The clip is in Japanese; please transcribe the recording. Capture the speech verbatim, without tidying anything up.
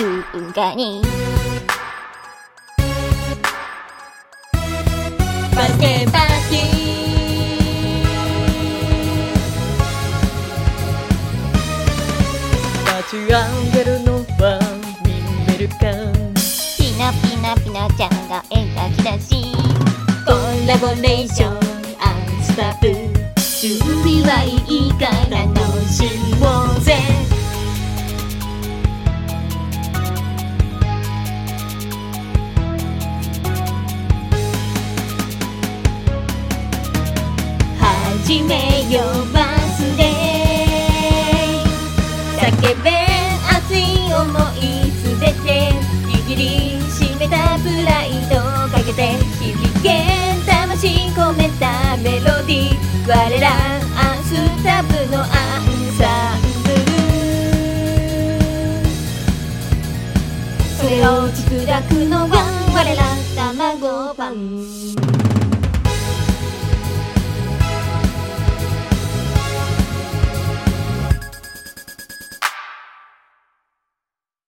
優雅にバースデーパーティー立ち上げるのは見えるかピナピナピナちゃんが描き出しコラボレーションスタッフ準備はいいから楽しもうぜ始めようバースデー叫べ熱い想いすべて握りしめたプライドをかけて響け魂込めたメロディー我らアンスタブのアンサンブルそれを作らくのは我ら卵パン